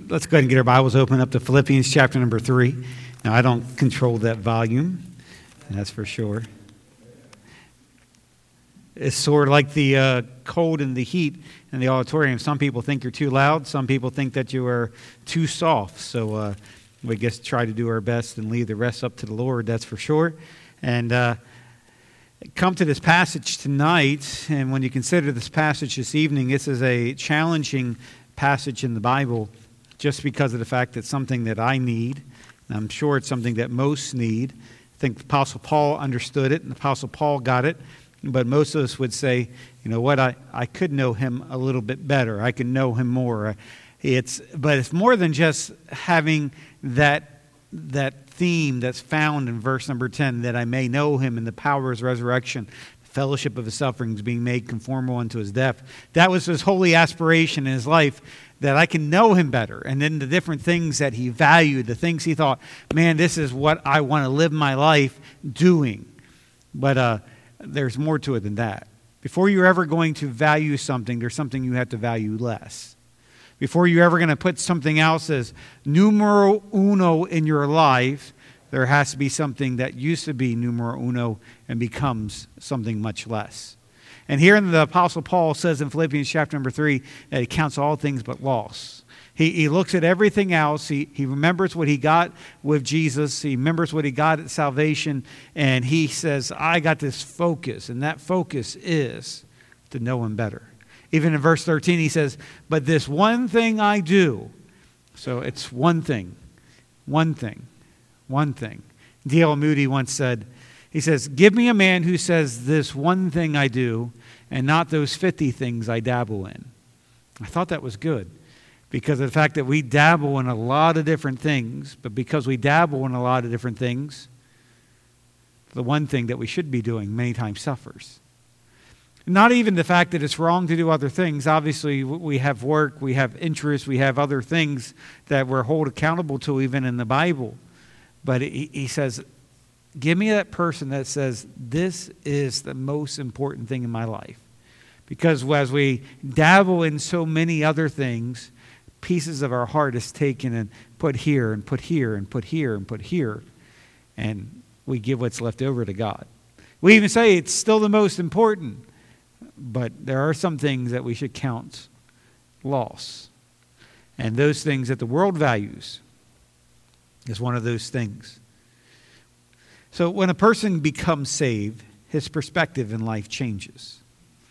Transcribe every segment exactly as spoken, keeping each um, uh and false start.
let's go ahead and get our Bibles open up to Philippians chapter number three. Now, I don't control that volume, that's for sure. It's sort of like the uh, cold and the heat in the auditorium. Some people think you're too loud. Some people think that you are too soft. So uh, we just try to do our best and leave the rest up to the Lord, that's for sure. And uh, come to this passage tonight, and when you consider this passage this evening, this is a challenging passage in the Bible just because of the fact that it's something that I need. And I'm sure it's something that most need. I think the Apostle Paul understood it, and the Apostle Paul got it. But most of us would say, you know what, I, I could know him a little bit better. I could know him more. It's But it's more than just having that, that theme that's found in verse number ten, that I may know him in the power of his resurrection, the fellowship of his sufferings, being made conformable unto his death. That was his holy aspiration in his life, that I can know him better. And then the different things that he valued, the things he thought, man, this is what I want to live my life doing. But uh, there's more to it than that. Before you're ever going to value something, there's something you have to value less. Before you're ever going to put something else as numero uno in your life, there has to be something that used to be numero uno and becomes something much less. And here in the Apostle Paul says in Philippians chapter number three that he counts all things but loss. He, he looks at everything else. He, he remembers what he got with Jesus. He remembers what he got at salvation. And he says, I got this focus. And that focus is to know him better. Even in verse thirteen, he says, but this one thing I do. So it's one thing. One thing. One thing. D L Moody once said, he says, give me a man who says this one thing I do and not those fifty things I dabble in. I thought that was good. Because of the fact that we dabble in a lot of different things, but because we dabble in a lot of different things, the one thing that we should be doing many times suffers. Not even the fact that it's wrong to do other things. Obviously, we have work, we have interests, we have other things that we're held accountable to even in the Bible. But he, he says, give me that person that says, this is the most important thing in my life. Because as we dabble in so many other things, pieces of our heart is taken and put here and put here and put here and put here. And we give what's left over to God. We even say it's still the most important. But there are some things that we should count loss. And those things that the world values is one of those things. So when a person becomes saved, his perspective in life changes.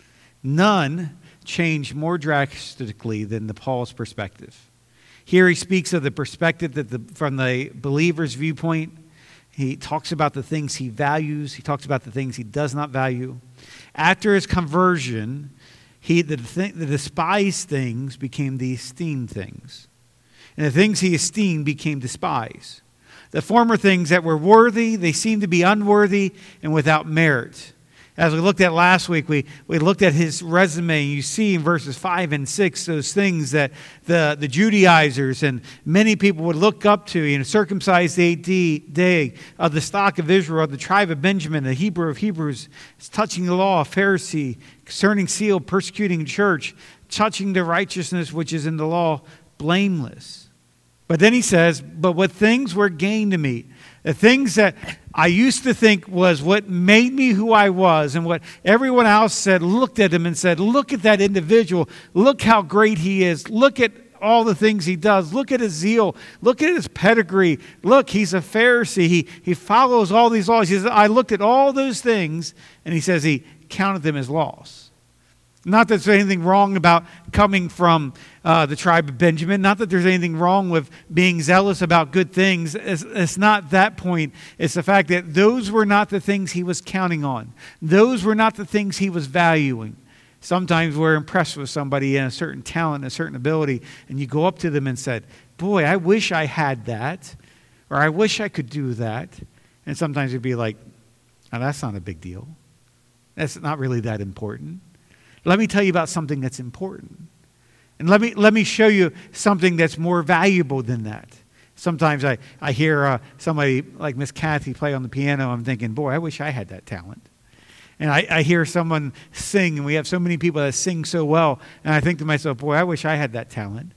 None change more drastically than the Paul's perspective. Here he speaks of the perspective that the, from the believer's viewpoint. He talks about the things he values. He talks about the things he does not value. After his conversion, he the, the despised things became the esteemed things. And the things he esteemed became despised. The former things that were worthy, they seemed to be unworthy and without merit. As we looked at last week, we, we looked at his resume. You see in verses five and six those things that the, the Judaizers and many people would look up to. You know, circumcised the eighth day of the stock of Israel, of the tribe of Benjamin, the Hebrew of Hebrews, touching the law, Pharisee, concerning seal, persecuting church, touching the righteousness which is in the law, blameless. But then he says, but what things were gained to me, the things that I used to think was what made me who I was, and what everyone else said, looked at him and said, look at that individual. Look how great he is. Look at all the things he does. Look at his zeal. Look at his pedigree. Look, he's a Pharisee. He, he follows all these laws. He says, I looked at all those things, and he says he counted them as loss. Not that there's anything wrong about coming from uh, the tribe of Benjamin. Not that there's anything wrong with being zealous about good things. It's, it's not that point. It's the fact that those were not the things he was counting on. Those were not the things he was valuing. Sometimes we're impressed with somebody in a certain talent, a certain ability, and you go up to them and said, boy, I wish I had that, or I wish I could do that. And sometimes you'd be like, oh, that's not a big deal. That's not really that important. Let me tell you about something that's important. And let me let me show you something that's more valuable than that. Sometimes I, I hear uh, somebody like Miss Kathy play on the piano. I'm thinking, boy, I wish I had that talent. And I, I hear someone sing, and we have so many people that sing so well. And I think to myself, boy, I wish I had that talent.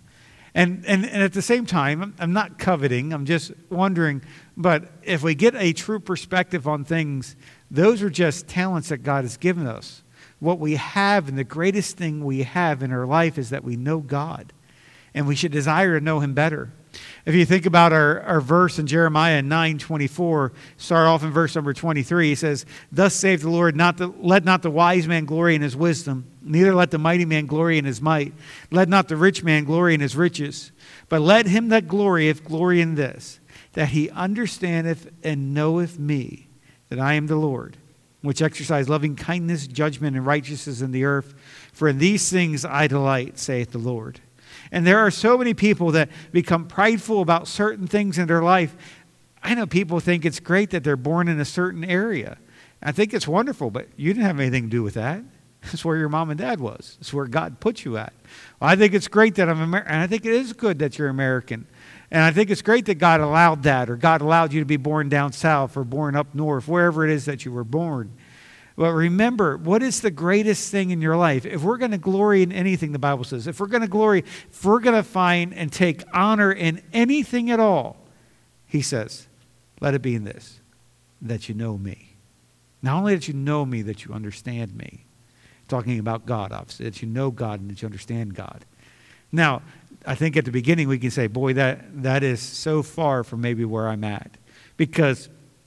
And, and, and at the same time, I'm, I'm not coveting, I'm just wondering, but if we get a true perspective on things, those are just talents that God has given us. What we have, and the greatest thing we have in our life, is that we know God. And we should desire to know Him better. If you think about our, our verse in Jeremiah nine twenty-four, start off in verse number twenty-three, he says, "Thus saith the Lord, not the, let not the wise man glory in his wisdom, neither let the mighty man glory in his might. Let not the rich man glory in his riches. But let him that glorieth glory in this, that he understandeth and knoweth me, that I am the Lord, which exercise loving kindness, judgment, and righteousness in the earth. For in these things I delight, saith the Lord." And there are so many people that become prideful about certain things in their life. I know people think it's great that they're born in a certain area. I think it's wonderful, but you didn't have anything to do with that. That's where your mom and dad was. It's where God put you at. Well, I think it's great that I'm American. And I think it is good that you're American. And I think it's great that God allowed that, or God allowed you to be born down south or born up north, wherever it is that you were born. But remember, what is the greatest thing in your life? If we're going to glory in anything, the Bible says, if we're going to glory, if we're going to find and take honor in anything at all, He says, let it be in this, that you know me. Not only that you know me, that you understand me. Talking about God, obviously, that you know God and that you understand God. Now, I think at the beginning we can say, boy, that, that is so far from maybe where I'm at. Because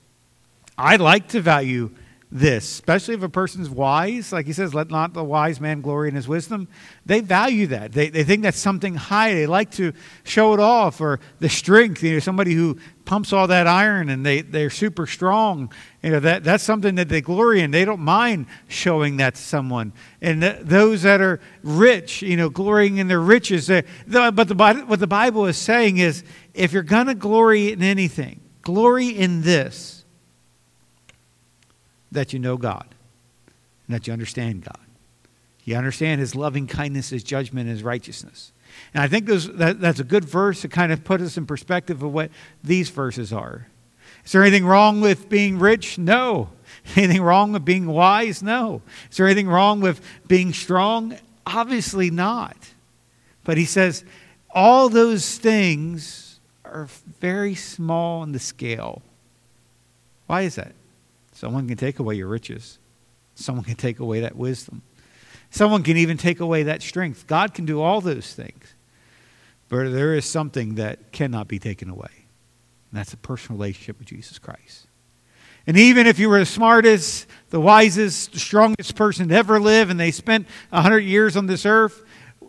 I like to value this, especially if a person's wise. Like he says, let not the wise man glory in his wisdom. They value that. They, they think that's something high. They like to show it off, or the strength. You know, somebody who pumps all that iron and they, they're super strong. You know, that, that's something that they glory in. They don't mind showing that to someone. And th- those that are rich, you know, glorying in their riches. The, but the, what the Bible is saying is, if you're going to glory in anything, glory in this, that you know God and that you understand God. You understand His loving kindness, His judgment, His righteousness. And I think those, that, that's a good verse to kind of put us in perspective of what these verses are. Is there anything wrong with being rich? No. Anything wrong with being wise? No. Is there anything wrong with being strong? Obviously not. But he says all those things are very small in the scale. Why is that? Someone can take away your riches. Someone can take away that wisdom. Someone can even take away that strength. God can do all those things. But there is something that cannot be taken away. And that's a personal relationship with Jesus Christ. And even if you were the smartest, the wisest, the strongest person to ever live, and they spent a hundred years on this earth,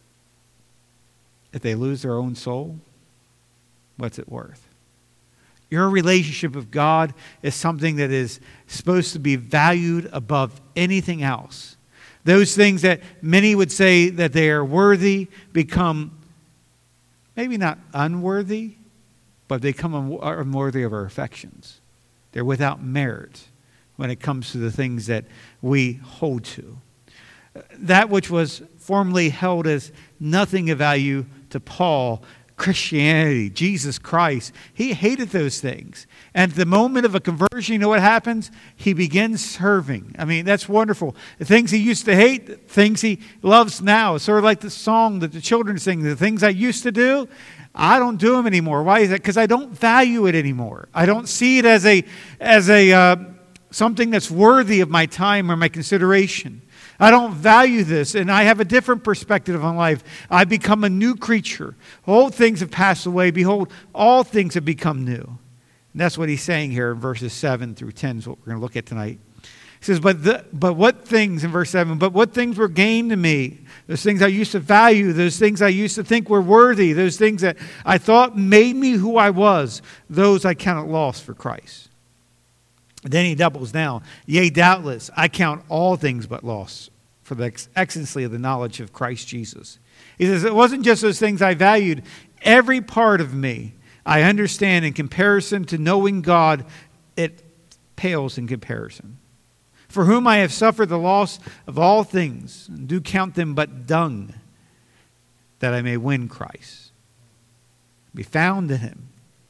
if they lose their own soul, what's it worth? Your relationship with God is something that is supposed to be valued above anything else. Those things that many would say that they are worthy become maybe not unworthy, but they become unworthy of our affections. They're without merit when it comes to the things that we hold to. That which was formerly held as nothing of value to Paul, Christianity, Jesus Christ, he hated those things. And at the moment of a conversion, you know what happens? He begins serving. I mean, that's wonderful. The things he used to hate, things he loves now. It's sort of like the song that the children sing, the things I used to do, I don't do them anymore. Why is that? Because I don't value it anymore. I don't see it as a, as a uh, something that's worthy of my time or my consideration. I don't value this, and I have a different perspective on life. I become a new creature. Old things have passed away. Behold, all things have become new. And that's what he's saying here in verses seven through ten is what we're going to look at tonight. He says, but, the, but what things, in verse seven, but what things were gained to me, those things I used to value, those things I used to think were worthy, those things that I thought made me who I was, those I counted lost for Christ. Then he doubles down. Yea, doubtless, I count all things but loss for the excellency of the knowledge of Christ Jesus. He says, it wasn't just those things I valued. Every part of me, I understand in comparison to knowing God, it pales in comparison. For whom I have suffered the loss of all things, and do count them but dung, that I may win Christ, be found in Him.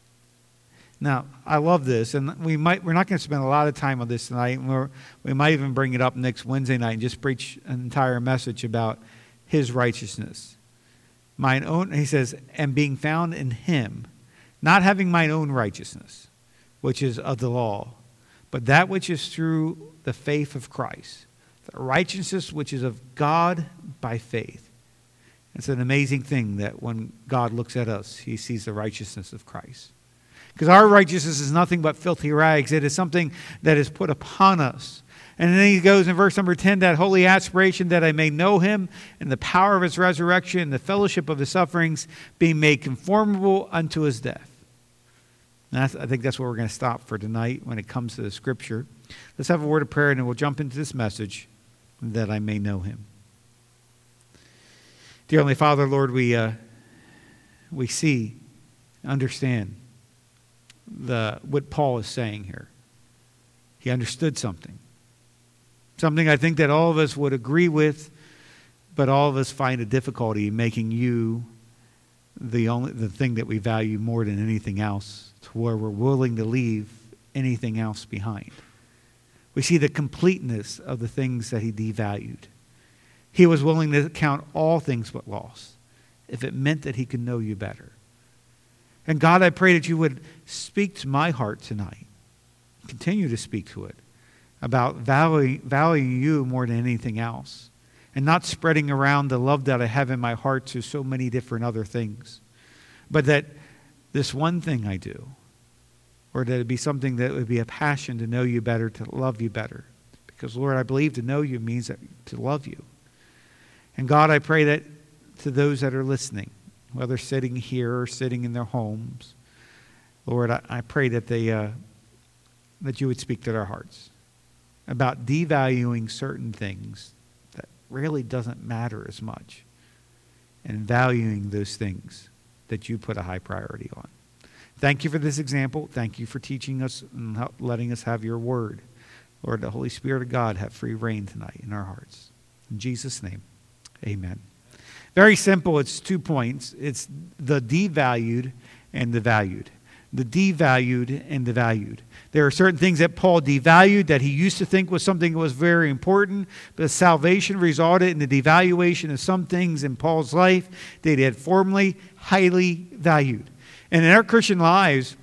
Now, I love this, and we might, we're not going to spend a lot of time on this tonight. We're, we might even bring it up next Wednesday night and just preach an entire message about His righteousness. mine own, he says, and being found in him, not having mine own righteousness, which is of the law, but that which is through the faith of Christ, the righteousness which is of God by faith. It's an amazing thing that when God looks at us, he sees the righteousness of Christ. Because our righteousness is nothing but filthy rags. It is something that is put upon us. And then he goes in verse number ten, that holy aspiration that I may know him and the power of his resurrection and the fellowship of his sufferings, being made conformable unto his death. And that's, I think that's where we're going to stop for tonight when it comes to the scripture. Let's have a word of prayer and then we'll jump into this message, that I may know him. Dear Heavenly Father, Lord, we uh, we see, understand the what Paul is saying here. He understood something. Something I think that all of us would agree with, but all of us find a difficulty in making you the only the thing that we value more than anything else, to where we're willing to leave anything else behind. We see the completeness of the things that he devalued. He was willing to count all things but loss if it meant that he could know you better. And God, I pray that you would speak to my heart tonight. Continue to speak to it about valuing, valuing you more than anything else, and not spreading around the love that I have in my heart to so many different other things. But that this one thing I do, or that it be something that would be a passion to know you better, to love you better. Because, Lord, I believe to know you means that, to love you. And God, I pray that to those that are listening, whether sitting here or sitting in their homes, Lord, I, I pray that they uh, that you would speak to their hearts about devaluing certain things that really doesn't matter as much, and valuing those things that you put a high priority on. Thank you for this example. Thank you for teaching us and letting us have your word. Lord, the Holy Spirit of God have free reign tonight in our hearts. In Jesus' name, amen. Very simple. It's two points. It's the devalued and the valued. The devalued and the valued. There are certain things that Paul devalued that he used to think was something that was very important, but salvation resulted in the devaluation of some things in Paul's life that he had formerly highly valued. And in our Christian lives,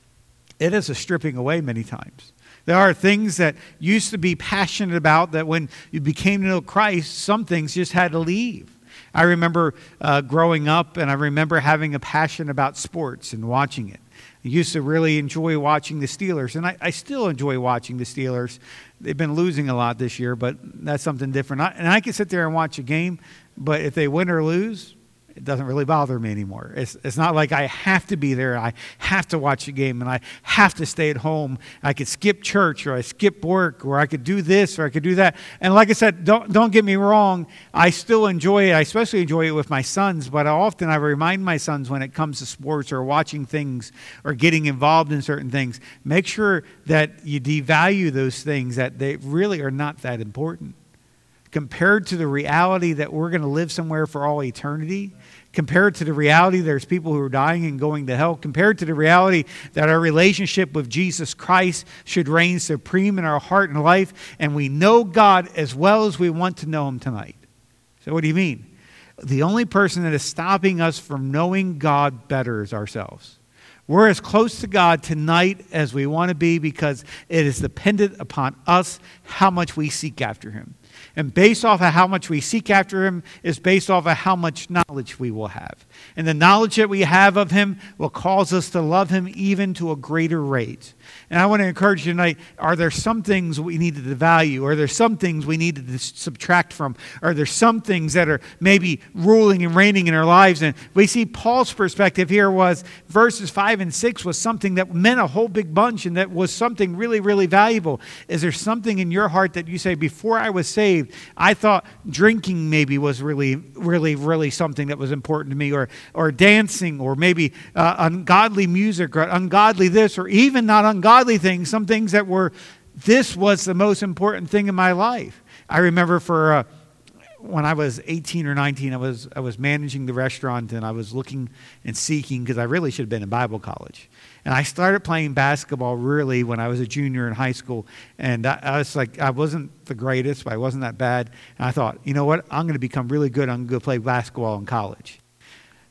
it is a stripping away many times. There are things that used to be passionate about that when you became to know Christ, some things just had to leave. I remember uh, growing up, and I remember having a passion about sports and watching it. I used to really enjoy watching the Steelers, and I, I still enjoy watching the Steelers. They've been losing a lot this year, but that's something different. I, and I can sit there and watch a game, but if they win or lose, it doesn't really bother me anymore. It's it's not like I have to be there. I have to watch the game, and I have to stay at home. I could skip church, or I skip work, or I could do this, or I could do that. And like I said, don't don't get me wrong. I still enjoy it. I especially enjoy it with my sons. But often I remind my sons when it comes to sports or watching things or getting involved in certain things, make sure that you devalue those things, that they really are not that important. Compared to the reality that we're going to live somewhere for all eternity, compared to the reality there's people who are dying and going to hell, compared to the reality that our relationship with Jesus Christ should reign supreme in our heart and life, and we know God as well as we want to know him tonight. So what do you mean? The only person that is stopping us from knowing God better is ourselves. We're as close to God tonight as we want to be because it is dependent upon us how much we seek after him. And based off of how much we seek after him is based off of how much knowledge we will have. And the knowledge that we have of him will cause us to love him even to a greater rate. And I want to encourage you tonight, are there some things we need to devalue? Are there some things we need to subtract from? Are there some things that are maybe ruling and reigning in our lives? And we see Paul's perspective here was verses five and six was something that meant a whole big bunch and that was something really, really valuable. Is there something in your heart that you say, before I was saved, I thought drinking maybe was really, really, really something that was important to me, or or dancing, or maybe uh, ungodly music, or ungodly this, or even not ungodly things, some things that were, this was the most important thing in my life. I remember for uh, when I was eighteen or nineteen, I was I was managing the restaurant, and I was looking and seeking, because I really should have been in Bible college. And I started playing basketball really when I was a junior in high school. And I, I was like, I wasn't the greatest, but I wasn't that bad. And I thought, you know what? I'm going to become really good. I'm going to go play basketball in college.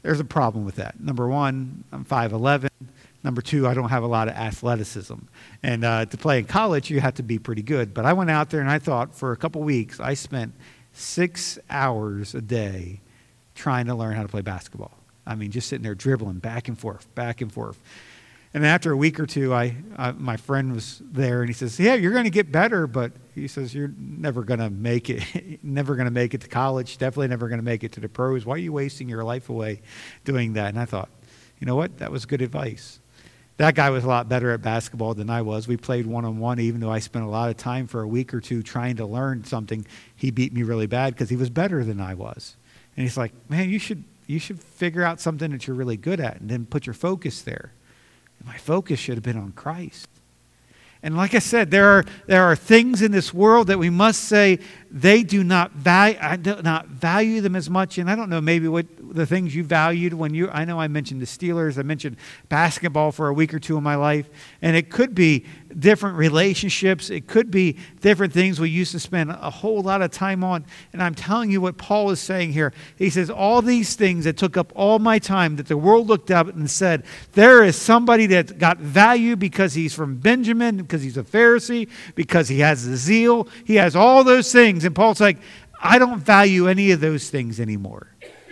there's a problem with that. Number one, I'm five eleven. Number two, I don't have a lot of athleticism. And uh, to play in college, you have to be pretty good. But I went out there and I thought for a couple weeks, I spent six hours a day trying to learn how to play basketball. I mean, just sitting there dribbling back and forth, back and forth. And after a week or two, I, I my friend was there, and he says, yeah, you're going to get better, but he says, you're never going to make it, never going to make it to college, definitely never going to make it to the pros. Why are you wasting your life away doing that? And I thought, you know what? That was good advice. That guy was a lot better at basketball than I was. We played one-on-one, even though I spent a lot of time for a week or two trying to learn something. He beat me really bad because he was better than I was. And he's like, man, you should you should figure out something that you're really good at and then put your focus there. My focus should have been on Christ. And like I said, there are there are things in this world that we must say they do not value. I do not value them as much. And I don't know maybe what the things you valued when you. I know I mentioned the Steelers. I mentioned basketball for a week or two in my life, and it could be different relationships. It could be different things we used to spend a whole lot of time on. And I'm telling you what Paul is saying here. He says all these things that took up all my time, that the world looked up and said, there is somebody that got value because he's from Benjamin, because he's a Pharisee, because he has the zeal. He has all those things. And Paul's like, I don't value any of those things anymore.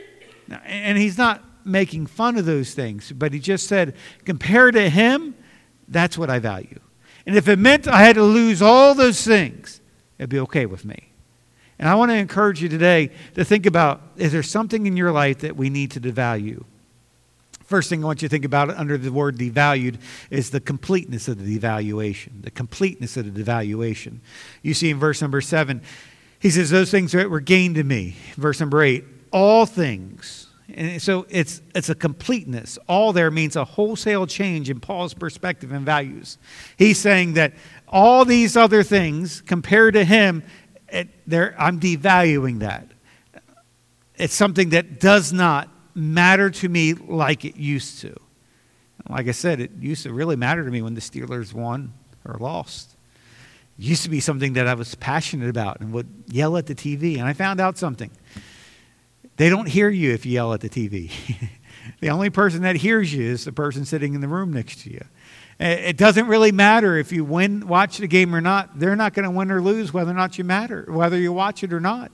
And he's not making fun of those things, but he just said, compared to him, that's what I value. And if it meant I had to lose all those things, it'd be okay with me. And I want to encourage you today to think about, is there something in your life that we need to devalue? First thing I want you to think about under the word devalued is the completeness of the devaluation. The completeness of the devaluation. You see in verse number seven, he says, those things that were gained to me. Verse number eight, all things. And so it's it's a completeness. All there means a wholesale change in Paul's perspective and values. He's saying that all these other things compared to him, it, I'm devaluing that. It's something that does not matter to me like it used to. Like I said, it used to really matter to me when the Steelers won or lost. It used to be something that I was passionate about and would yell at the T V. And I found out something. They don't hear you if you yell at the T V. The only person that hears you is the person sitting in the room next to you. It doesn't really matter if you win, watch the game or not. They're not going to win or lose whether or not you matter, whether you watch it or not.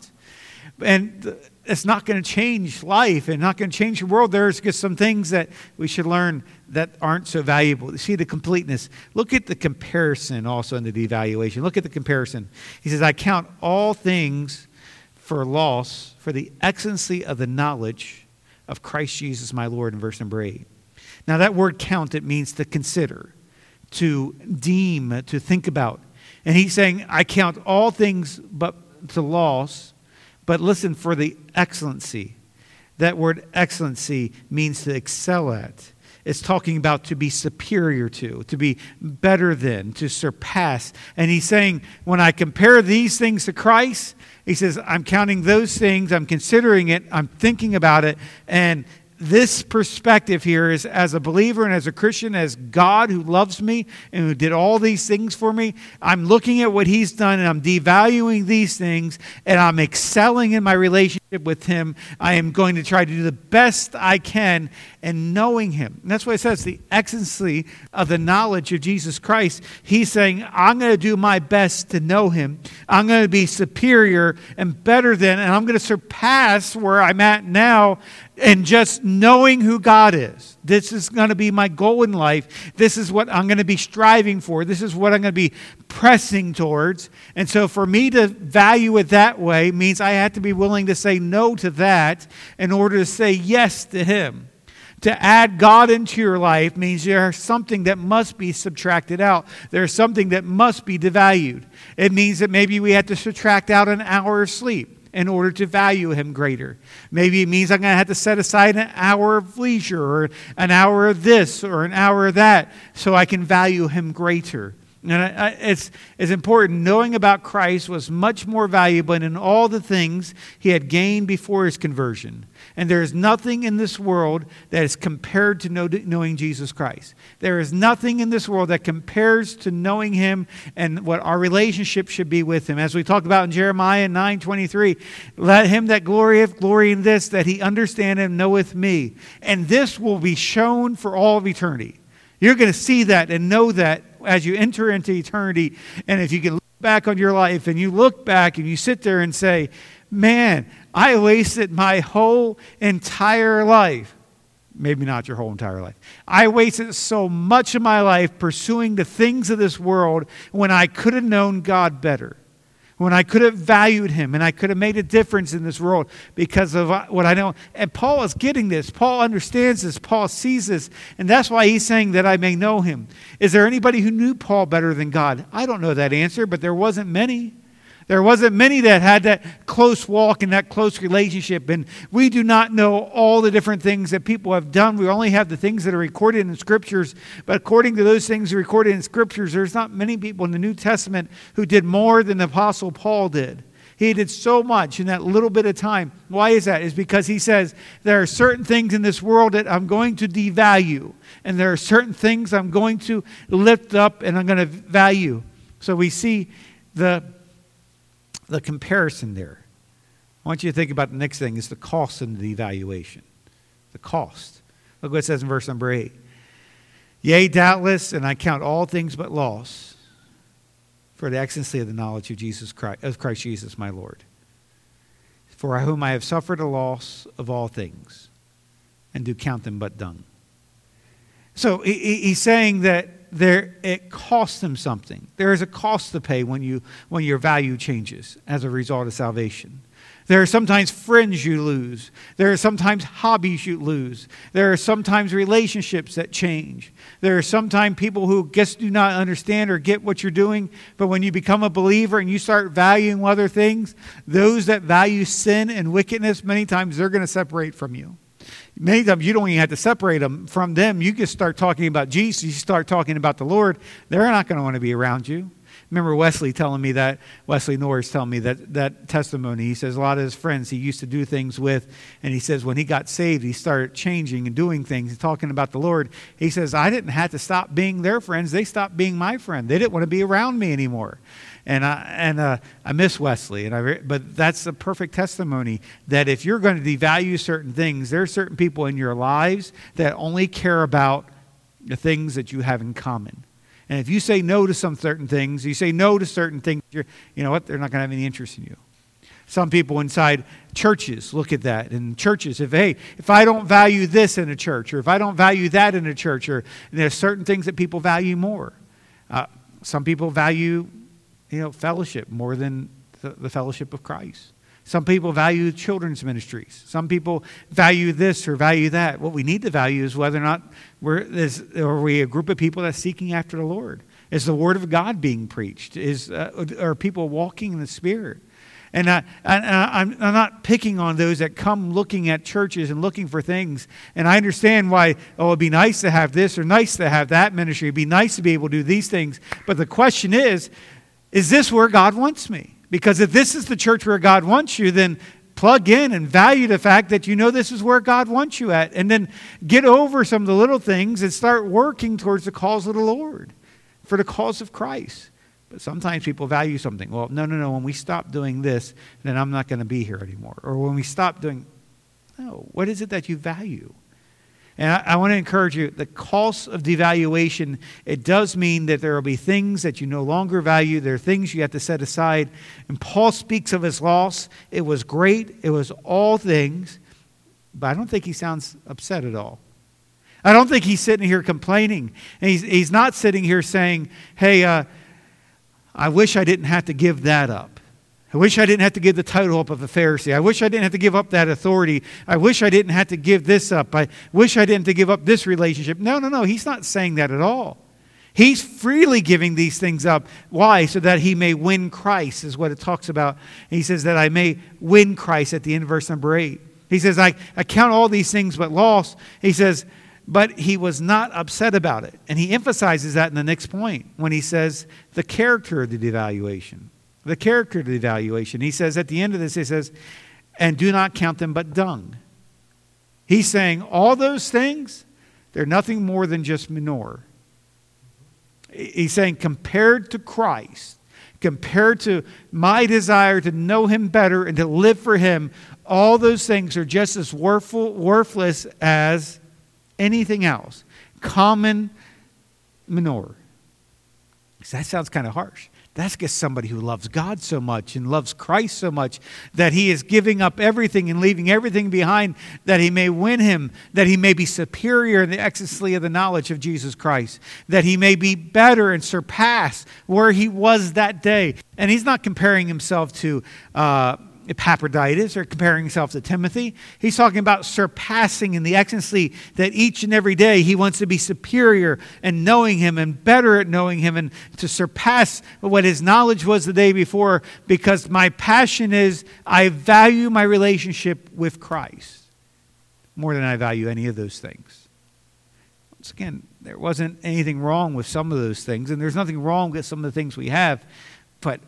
And it's not going to change life and not going to change the world. There's just some things that we should learn that aren't so valuable. You see the completeness. Look at the comparison also in the devaluation. Look at the comparison. He says, I count all things for loss for the excellency of the knowledge of Christ Jesus my Lord in verse number eight. Now that word count, it means to consider, to deem, to think about. And he's saying, I count all things but to loss, but listen, for the excellency. That word excellency means to excel at. It's talking about to be superior to, to be better than, to surpass. And he's saying, when I compare these things to Christ, he says, I'm counting those things, I'm considering it, I'm thinking about it, and this perspective here is as a believer and as a Christian, as God who loves me and who did all these things for me, I'm looking at what he's done and I'm devaluing these things and I'm excelling in my relationship with him. I am going to try to do the best I can in knowing him. And that's what it says, the excellency of the knowledge of Jesus Christ. He's saying, I'm going to do my best to know him. I'm going to be superior and better than, and I'm going to surpass where I'm at now. And just knowing who God is. This is going to be my goal in life. This is what I'm going to be striving for. This is what I'm going to be pressing towards. And so for me to value it that way means I have to be willing to say no to that in order to say yes to him. To add God into your life means there's something that must be subtracted out. There's something that must be devalued. It means that maybe we have to subtract out an hour of sleep in order to value him greater. Maybe it means I'm going to have to set aside an hour of leisure or an hour of this or an hour of that so I can value him greater. And I, I, it's, it's important. Knowing about Christ was much more valuable than all the things he had gained before his conversion. And there is nothing in this world that is compared to know, knowing Jesus Christ. There is nothing in this world that compares to knowing him and what our relationship should be with him. As we talked about in Jeremiah nine twenty-three, let him that glorieth glory in this, that he understand and knoweth me. And this will be shown for all of eternity. You're going to see that and know that as you enter into eternity. And if you can look back on your life and you look back and you sit there and say, man, I wasted my whole entire life. Maybe not your whole entire life. I wasted so much of my life pursuing the things of this world when I could have known God better. When I could have valued him and I could have made a difference in this world because of what I know. And Paul is getting this. Paul understands this. Paul sees this. And that's why he's saying that I may know him. Is there anybody who knew Paul better than God? I don't know that answer, but there wasn't many. There wasn't many that had that close walk and that close relationship. And we do not know all the different things that people have done. We only have the things that are recorded in Scriptures. But according to those things recorded in Scriptures, there's not many people in the New Testament who did more than the Apostle Paul did. He did so much in that little bit of time. Why is that? It's because he says, there are certain things in this world that I'm going to devalue. And there are certain things I'm going to lift up and I'm going to value. So we see the... the comparison there. I want you to think about the next thing is the cost and the evaluation. The cost. Look what it says in verse number eight. Yea, doubtless, and I count all things but loss for the excellency of the knowledge of Jesus Christ, of Christ Jesus my Lord, for whom I have suffered a loss of all things, and do count them but dung. So he, he's saying that there it costs him something. There is a cost to pay when you when your value changes as a result of salvation. There are sometimes friends you lose. There are sometimes hobbies you lose. There are sometimes relationships that change. There are sometimes people who just do not understand or get what you're doing. But when you become a believer and you start valuing other things, those that value sin and wickedness, many times they're going to separate from you. Many times you don't even have to separate them from them. You just start talking about Jesus. You start talking about the Lord. They're not going to want to be around you. Remember Wesley telling me that, Wesley Norris telling me that, that testimony. He says a lot of his friends he used to do things with, and he says when he got saved, he started changing and doing things, talking about the Lord. He says, I didn't have to stop being their friends. They stopped being my friend. They didn't want to be around me anymore. And I and uh, I miss Wesley, and I but that's a perfect testimony that if you're going to devalue certain things, there are certain people in your lives that only care about the things that you have in common. And if you say no to some certain things, you say no to certain things, you're, you know what? They're not going to have any interest in you. Some people inside churches look at that. And churches, if hey, if I don't value this in a church, or if I don't value that in a church, or there's certain things that people value more. Uh, some people value You know, fellowship more than the, the fellowship of Christ. Some people value children's ministries. Some people value this or value that. What we need to value is whether or not we're is, are we a group of people that's seeking after the Lord. Is the Word of God being preached? Is uh, are people walking in the Spirit? And, I, and I'm, I'm not picking on those that come looking at churches and looking for things. And I understand why, oh, it'd be nice to have this or nice to have that ministry. It'd be nice to be able to do these things. But the question is, is this where God wants me? Because if this is the church where God wants you, then plug in and value the fact that you know this is where God wants you at. And then get over some of the little things and start working towards the cause of the Lord, for the cause of Christ. But sometimes people value something. Well, no, no, no. When we stop doing this, then I'm not going to be here anymore. Or when we stop doing, no. What is it that you value? And I, I want to encourage you, the cost of devaluation, it does mean that there will be things that you no longer value. There are things you have to set aside. And Paul speaks of his loss. It was great. It was all things. But I don't think he sounds upset at all. I don't think he's sitting here complaining. And he's, he's not sitting here saying, hey, uh, I wish I didn't have to give that up. I wish I didn't have to give the title up of a Pharisee. I wish I didn't have to give up that authority. I wish I didn't have to give this up. I wish I didn't have to give up this relationship. No, no, no. He's not saying that at all. He's freely giving these things up. Why? So that he may win Christ is what it talks about. And he says that I may win Christ at the end of verse number eight. He says, I, I count all these things but loss. He says, But he was not upset about it. And he emphasizes that in the next point when he says the character of the devaluation. The character of the devaluation. He says at the end of this, he says, and do not count them but dung. He's saying all those things, they're nothing more than just manure. He's saying compared to Christ, compared to my desire to know him better and to live for him, all those things are just as worthful, worthless as anything else. Common manure. That sounds kind of harsh. That's just somebody who loves God so much and loves Christ so much that he is giving up everything and leaving everything behind that he may win him, that he may be superior in the excellency of the knowledge of Jesus Christ, that he may be better and surpass where he was that day. And he's not comparing himself to uh, Epaphroditus or comparing himself to Timothy. He's talking about surpassing in the excellency that each and every day he wants to be superior and knowing him and better at knowing him and to surpass what his knowledge was the day before, because my passion is I value my relationship with Christ more than I value any of those things. Once again, there wasn't anything wrong with some of those things, and there's nothing wrong with some of the things we have, but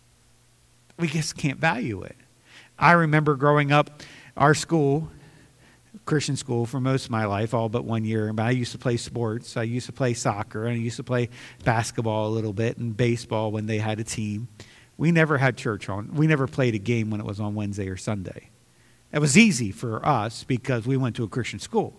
we just can't value it. I remember growing up, our school, Christian school for most of my life, all but one year, but I used to play sports. I used to play soccer, and I used to play basketball a little bit and baseball when they had a team. We never had church on. We never played a game when it was on Wednesday or Sunday. It was easy for us because we went to a Christian school.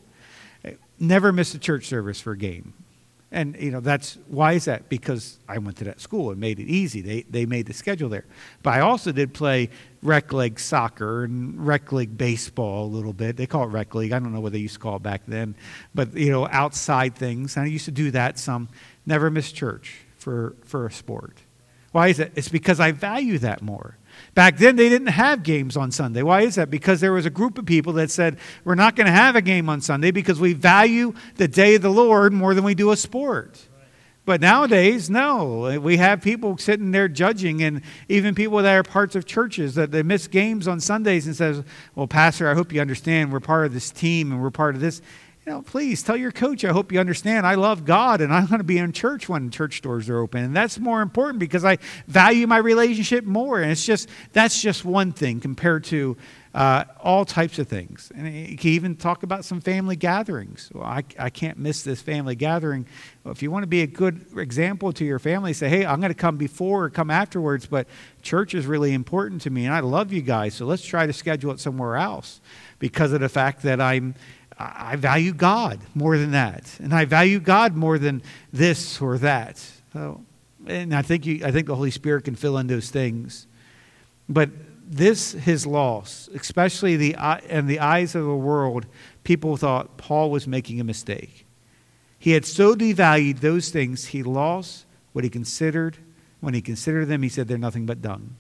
Never missed a church service for a game. And, you know, that's, why is that? Because I went to that school and made it easy. They they made the schedule there. But I also did play rec league soccer and rec league baseball a little bit. They call it rec league. I don't know what they used to call it back then. But, you know, outside things. And I used to do that some. Never missed church for, for a sport. Why is that? It's because I value that more. Back then, they didn't have games on Sunday. Why is that? Because there was a group of people that said, we're not going to have a game on Sunday because we value the day of the Lord more than we do a sport. Right. But nowadays, no. We have people sitting there judging, and even people that are parts of churches that they miss games on Sundays and says, well, Pastor, I hope you understand we're part of this team and we're part of this. You know, please tell your coach, I hope you understand I love God and I'm going to be in church when church doors are open. And that's more important because I value my relationship more. And it's just, that's just one thing compared to uh, all types of things. And you can even talk about some family gatherings. Well, I, I can't miss this family gathering. Well, if you want to be a good example to your family, say, hey, I'm going to come before or come afterwards, but church is really important to me and I love you guys. So let's try to schedule it somewhere else because of the fact that I'm I value God more than that, and I value God more than this or that. So, and I think you, I think the Holy Spirit can fill in those things. But this, his loss, especially the in the eyes of the world, people thought Paul was making a mistake. He had so devalued those things, he lost what he considered. When he considered them, he said they're nothing but dung.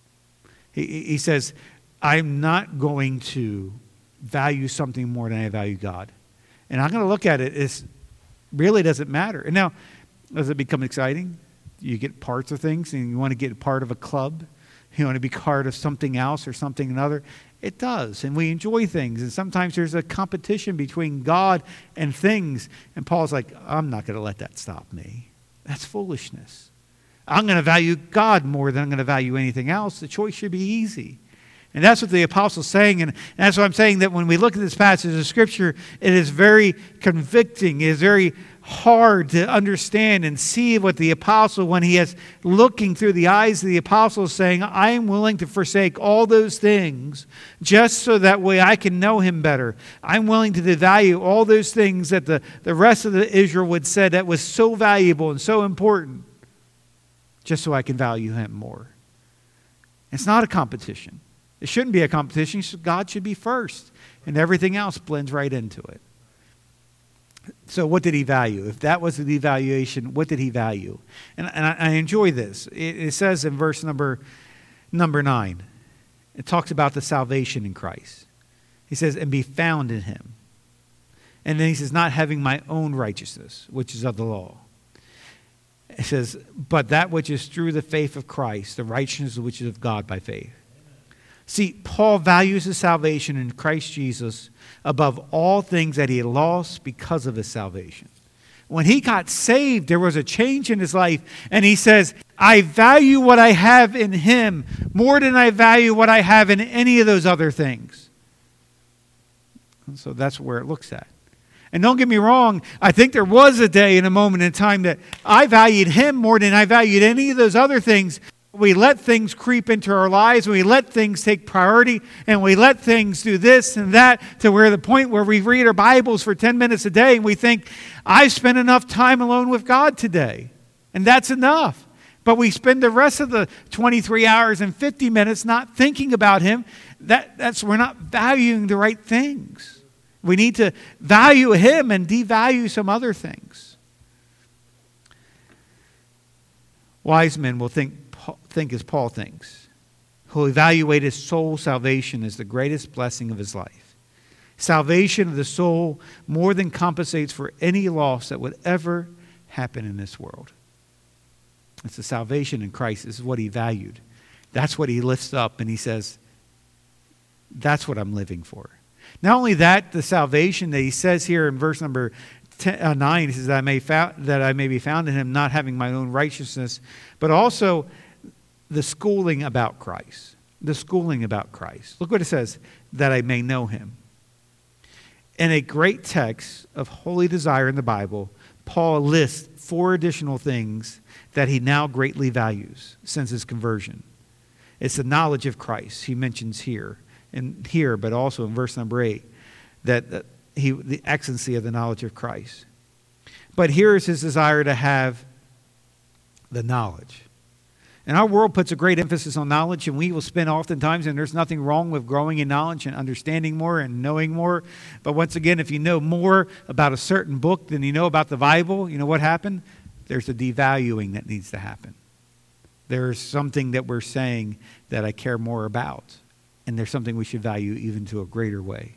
He, he says, I'm not going to value something more than I value God. And I'm going to look at it as really doesn't matter. And now, does it become exciting? You get parts of things and you want to get part of a club. You want to be part of something else or something another. It does. And we enjoy things. And sometimes there's a competition between God and things. And Paul's like, I'm not going to let that stop me. That's foolishness. I'm going to value God more than I'm going to value anything else. The choice should be easy. And that's what the apostle's saying. And that's what I'm saying, that when we look at this passage of Scripture, it is very convicting. It is very hard to understand and see what the apostle, when he is looking through the eyes of the apostle, is saying, I am willing to forsake all those things just so that way I can know him better. I'm willing to devalue all those things that the, the rest of the Israel would say that was so valuable and so important just so I can value him more. It's not a competition. It shouldn't be a competition. God should be first, and everything else blends right into it. So what did he value? If that was the devaluation, what did he value? And, and I, I enjoy this. It, it says in verse number, number nine, it talks about the salvation in Christ. He says, and be found in him. And then he says, not having my own righteousness, which is of the law. It says, but that which is through the faith of Christ, the righteousness which is of God by faith. See, Paul values his salvation in Christ Jesus above all things that he had lost because of his salvation. When he got saved, there was a change in his life. And he says, I value what I have in him more than I value what I have in any of those other things. And so that's where it looks at. And don't get me wrong, I think there was a day and a moment in time that I valued him more than I valued any of those other things. We let things creep into our lives, we let things take priority, and we let things do this and that to where the point where we read our Bibles for ten minutes a day and we think, I've spent enough time alone with God today, and that's enough. But we spend the rest of the twenty-three hours and fifty minutes not thinking about him. That, that's we're not valuing the right things. We need to value him and devalue some other things. Wise men will think think as Paul thinks. He'll evaluate his soul salvation as the greatest blessing of his life. Salvation of the soul more than compensates for any loss that would ever happen in this world. It's the salvation in Christ. This is what he valued. That's what he lifts up, and he says, that's what I'm living for. Not only that, the salvation that he says here in verse number ten, uh, nine, he says that I, may found, that I may be found in him, not having my own righteousness, but also the schooling about Christ. The schooling about Christ. Look what it says, that I may know him. In a great text of holy desire in the Bible, Paul lists four additional things that he now greatly values since his conversion. It's the knowledge of Christ he mentions here, and here, but also in verse number eight, that, that he, the excellency of the knowledge of Christ. But here is his desire to have the knowledge. And our world puts a great emphasis on knowledge, and we will spend oftentimes, and there's nothing wrong with growing in knowledge and understanding more and knowing more. But once again, if you know more about a certain book than you know about the Bible, you know what happened? There's a devaluing that needs to happen. There's something that we're saying that I care more about, and there's something we should value even to a greater way.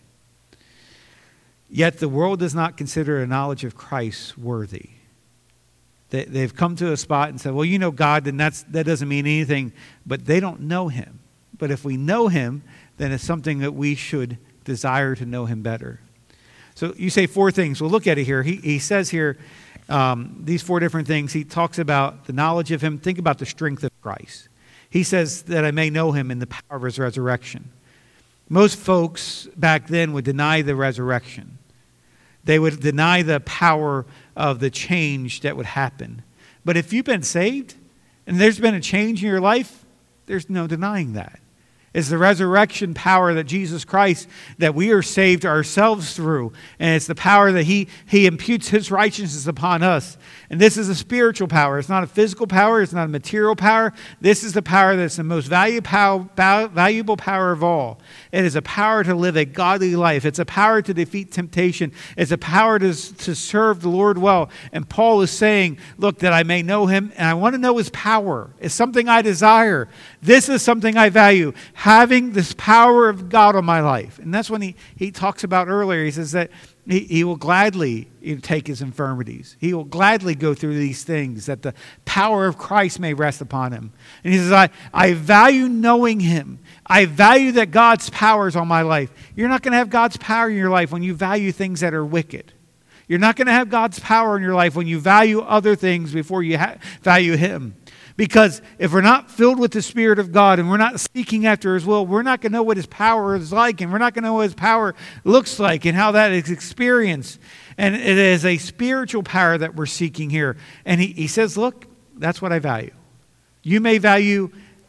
Yet the world does not consider a knowledge of Christ worthy. They, they've come to a spot and said, well, you know God, and that's, that doesn't mean anything, but they don't know him. But if we know him, then it's something that we should desire to know him better. So you say four things. Well, look at it here. He, he says here, um, these four different things. He talks about the knowledge of him. Think about the strength of Christ. He says that I may know him in the power of his resurrection. Most folks back then would deny the resurrection. They would deny the power of the change that would happen. But if you've been saved and there's been a change in your life, there's no denying that. It's the resurrection power that Jesus Christ, that we are saved ourselves through. And it's the power that he, he imputes his righteousness upon us. And this is a spiritual power. It's not a physical power. It's not a material power. This is the power that's the most value, pow, valuable power of all. It is a power to live a godly life. It's a power to defeat temptation. It's a power to, to serve the Lord well. And Paul is saying, look, that I may know him, and I want to know his power. It's something I desire. This is something I value. Having this power of God on my life. And that's when he, he talks about earlier. He says that he, he will gladly take his infirmities. He will gladly go through these things that the power of Christ may rest upon him. And he says, I, I value knowing him. I value that God's power is on my life. You're not going to have God's power in your life when you value things that are wicked. You're not going to have God's power in your life when you value other things before you ha- value him. Because if we're not filled with the Spirit of God and we're not seeking after his will, we're not going to know what his power is like, and we're not going to know what his power looks like and how that is experienced. And it is a spiritual power that we're seeking here. And he, he says, look, that's what I value. You may value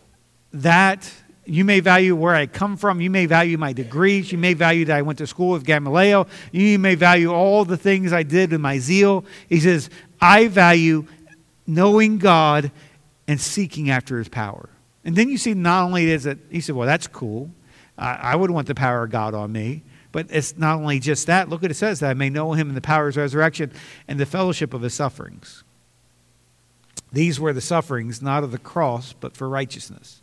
that. You may value where I come from. You may value my degrees. You may value that I went to school with Gamaliel. You may value all the things I did in my zeal. He says, I value knowing God and seeking after his power. And then you see not only is it, he said, well, that's cool. I, I would want the power of God on me. But it's not only just that. Look what it says, that I may know him in the power of his resurrection and the fellowship of his sufferings. These were the sufferings, not of the cross, but for righteousness.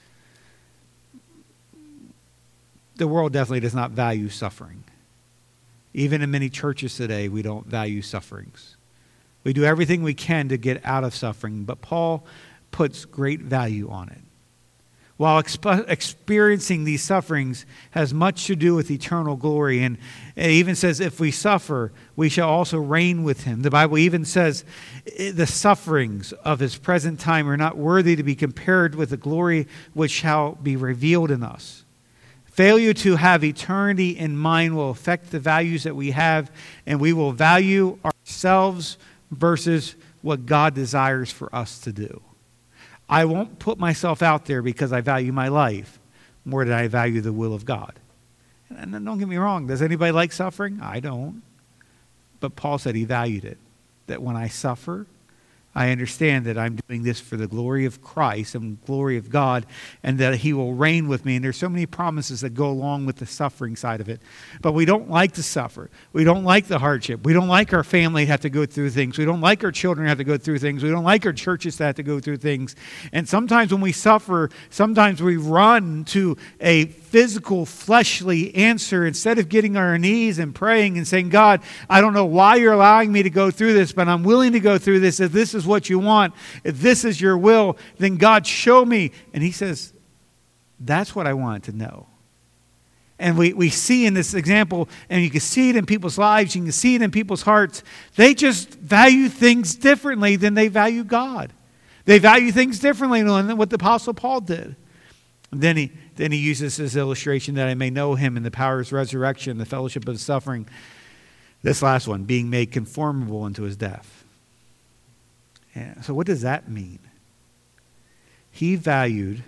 The world definitely does not value suffering. Even in many churches today, we don't value sufferings. We do everything we can to get out of suffering, but Paul puts great value on it. while exp- experiencing these sufferings has much to do with eternal glory. And it even says, if we suffer, we shall also reign with him. The Bible even says the sufferings of his present time are not worthy to be compared with the glory which shall be revealed in us. Failure to have eternity in mind will affect the values that we have, and we will value ourselves versus what God desires for us to do. I won't put myself out there because I value my life more than I value the will of God. And don't get me wrong, does anybody like suffering? I don't. But Paul said he valued it. That when I suffer, I understand that I'm doing this for the glory of Christ and glory of God, and that he will reign with me. And there's so many promises that go along with the suffering side of it. But we don't like to suffer. We don't like the hardship. We don't like our family to have to go through things. We don't like our children to have to go through things. We don't like our churches to have to go through things. And sometimes when we suffer, sometimes we run to a physical, fleshly answer instead of getting on our knees and praying and saying, God, I don't know why you're allowing me to go through this, but I'm willing to go through this. If this is what you want, if this is your will, then God, show me. And he says, that's what I wanted to know. And we, we see in this example, and you can see it in people's lives, you can see it in people's hearts, they just value things differently than they value God. They value things differently than what the Apostle Paul did. And then he, then he uses this illustration that I may know him in the power of his resurrection, the fellowship of his suffering. This last one, being made conformable unto his death. And so what does that mean? He valued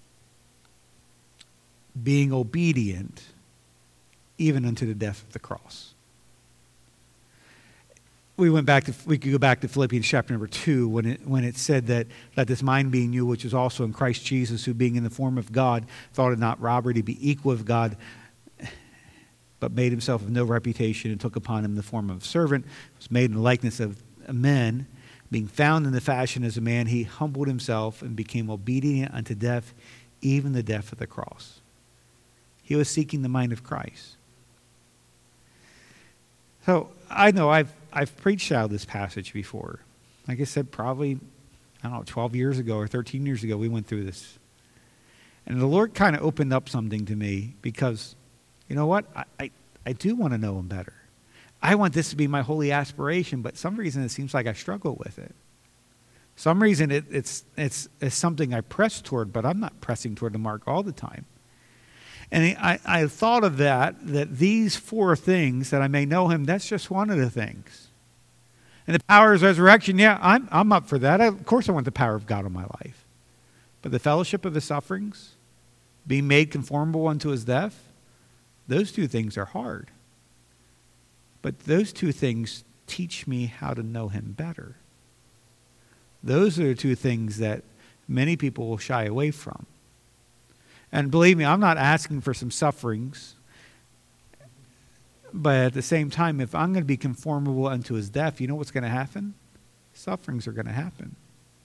being obedient even unto the death of the cross. We went back to we could go back to Philippians chapter number two when it when it said that let this mind be in you, which is also in Christ Jesus, who being in the form of God thought it not robbery to be equal with God, but made himself of no reputation and took upon him the form of a servant, was made in the likeness of men, being found in the fashion as a man, he humbled himself and became obedient unto death, even the death of the cross. He was seeking the mind of Christ. So I know I've I've preached out of this passage before. Like I said, probably, I don't know, twelve years ago or thirteen years ago, we went through this. And the Lord kind of opened up something to me because, you know what? I, I, I do want to know him better. I want this to be my holy aspiration, but some reason it seems like I struggle with it. Some reason it, it's, it's, it's something I press toward, but I'm not pressing toward the mark all the time. And I, I thought of that, that these four things, that I may know him, that's just one of the things. And the power of his resurrection, yeah, I'm, I'm up for that. I, of course I want the power of God in my life. But the fellowship of his sufferings, being made conformable unto his death, those two things are hard. But those two things teach me how to know him better. Those are the two things that many people will shy away from. And believe me, I'm not asking for some sufferings. But at the same time, if I'm going to be conformable unto his death, you know what's going to happen? Sufferings are going to happen.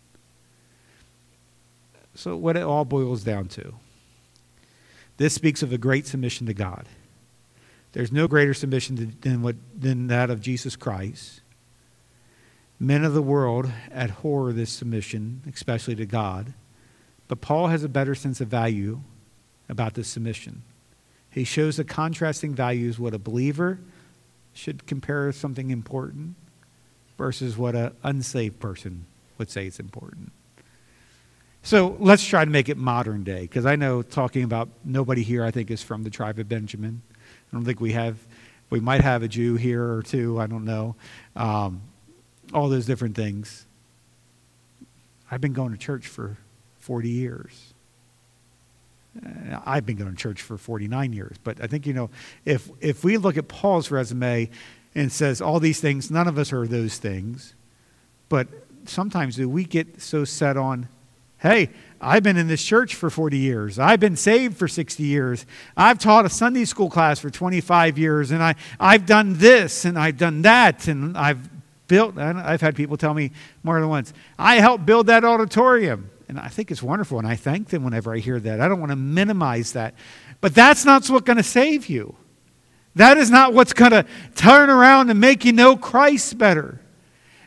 So what it all boils down to. This speaks of a great submission to God. There's no greater submission to, than, what, than that of Jesus Christ. Men of the world abhor this submission, especially to God. But Paul has a better sense of value about this submission. He shows the contrasting values, what a believer should compare as something important versus what an unsaved person would say is important. So let's try to make it modern day, because I know talking about nobody here, I think, is from the tribe of Benjamin. I don't think we have, we might have a Jew here or two, I don't know. Um, all those different things. I've been going to church for forty years. Uh, I've been going to church for forty-nine years. But I think, you know, if if we look at Paul's resume and it says all these things, none of us are those things. But sometimes do we get so set on, hey, I've been in this church for forty years. I've been saved for sixty years. I've taught a Sunday school class for twenty-five years. And I, I've done this and I've done that. And I've built, and I've had people tell me more than once, I helped build that auditorium. And I think it's wonderful, and I thank them whenever I hear that. I don't want to minimize that. But that's not what's going to save you. That is not what's going to turn around and make you know Christ better.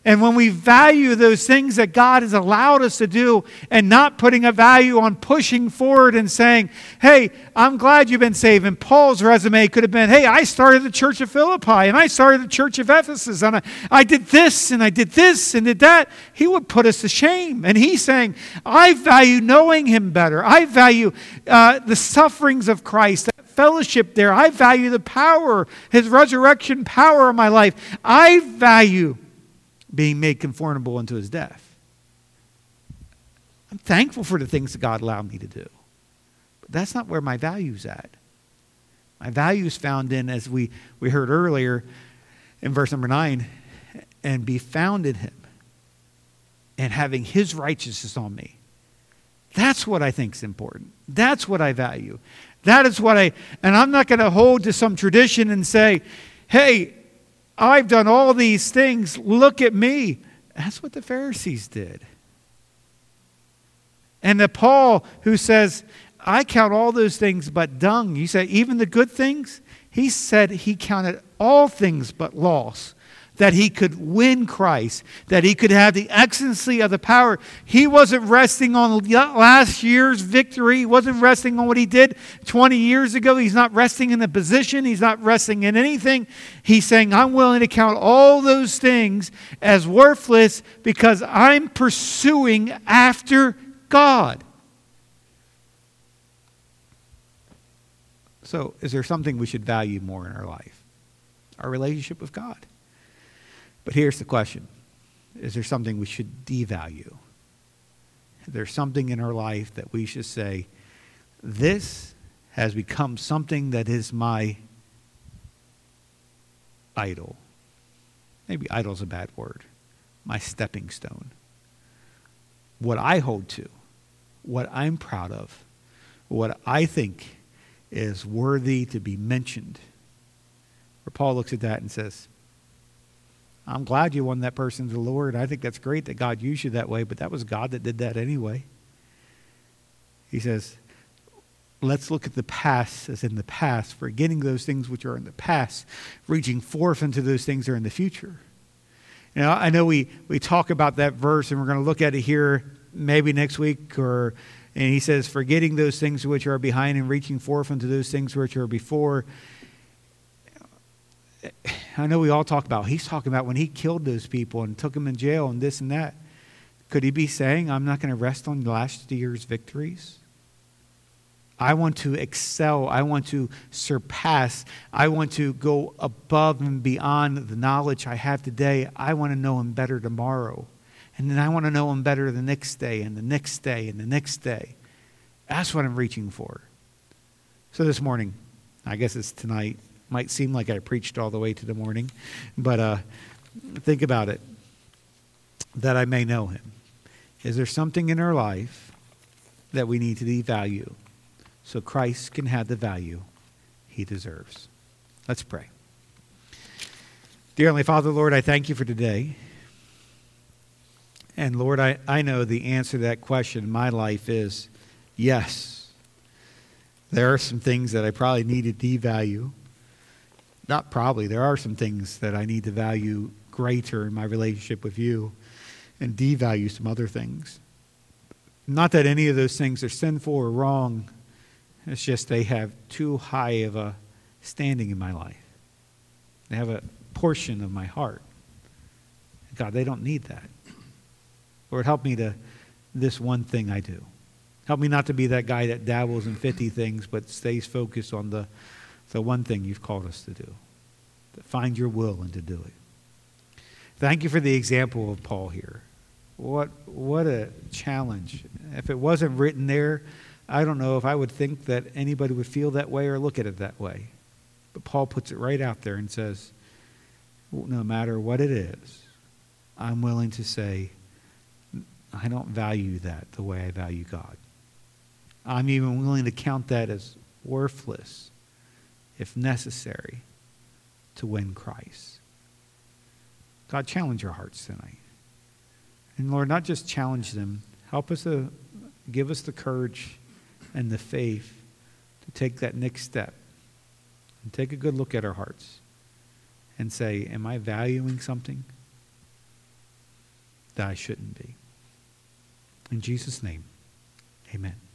And when we value those things that God has allowed us to do and not putting a value on pushing forward and saying, hey, I'm glad you've been saved. And Paul's resume could have been, hey, I started the church of Philippi and I started the church of Ephesus and I, I did this and I did this and did that. He would put us to shame. And he's saying, I value knowing him better. I value uh, the sufferings of Christ, that fellowship there. I value the power, his resurrection power in my life. I value being made conformable unto his death. I'm thankful for the things that God allowed me to do. But that's not where my value's at. My value is found in, as we, we heard earlier in verse number nine, and be found in him and having his righteousness on me. That's what I think is important. That's what I value. That is what I, and I'm not going to hold to some tradition and say, hey, I've done all these things. Look at me. That's what the Pharisees did. And the Paul who says, I count all those things but dung. You say, even the good things? He said he counted all things but loss, that he could win Christ, that he could have the excellency of the power. He wasn't resting on last year's victory. He wasn't resting on what he did twenty years ago. He's not resting in a position. He's not resting in anything. He's saying, I'm willing to count all those things as worthless because I'm pursuing after God. So, is there something we should value more in our life? Our relationship with God. But here's the question. Is there something we should devalue? Is there something in our life that we should say, this has become something that is my idol? Maybe idol is a bad word. My stepping stone. What I hold to, what I'm proud of, what I think is worthy to be mentioned. Where Paul looks at that and says, I'm glad you won that person to the Lord. I think that's great that God used you that way, but that was God that did that anyway. He says, let's look at the past as in the past, forgetting those things which are in the past, reaching forth into those things that are in the future. You know, I know we, we talk about that verse, and we're going to look at it here maybe next week, or and he says, forgetting those things which are behind and reaching forth into those things which are before. I know we all talk about, he's talking about when he killed those people and took them in jail and this and that. Could he be saying, I'm not going to rest on last year's victories? I want to excel. I want to surpass. I want to go above and beyond the knowledge I have today. I want to know him better tomorrow. And then I want to know him better the next day and the next day and the next day. That's what I'm reaching for. So this morning, I guess it's tonight, might seem like I preached all the way to the morning, but uh, think about it, that I may know him. Is there something in our life that we need to devalue so Christ can have the value he deserves? Let's pray. Dear Heavenly Father, Lord, I thank you for today. And Lord, I, I know the answer to that question in my life is yes. There are some things that I probably need to devalue. Not probably. There are some things that I need to value greater in my relationship with you and devalue some other things. Not that any of those things are sinful or wrong. It's just they have too high of a standing in my life. They have a portion of my heart. God, they don't need that. Lord, help me to this one thing I do. Help me not to be that guy that dabbles in fifty things but stays focused on the the one thing you've called us to do, to find your will and to do it. Thank you for the example of Paul here. What what a challenge. If it wasn't written there, I don't know if I would think that anybody would feel that way or look at it that way. But Paul puts it right out there and says, no matter what it is, I'm willing to say, I don't value that the way I value God. I'm even willing to count that as worthless, if necessary, to win Christ. God, challenge our hearts tonight. And Lord, not just challenge them, help us to give us the courage and the faith to take that next step and take a good look at our hearts and say, am I valuing something? that I shouldn't be. In Jesus' name, amen.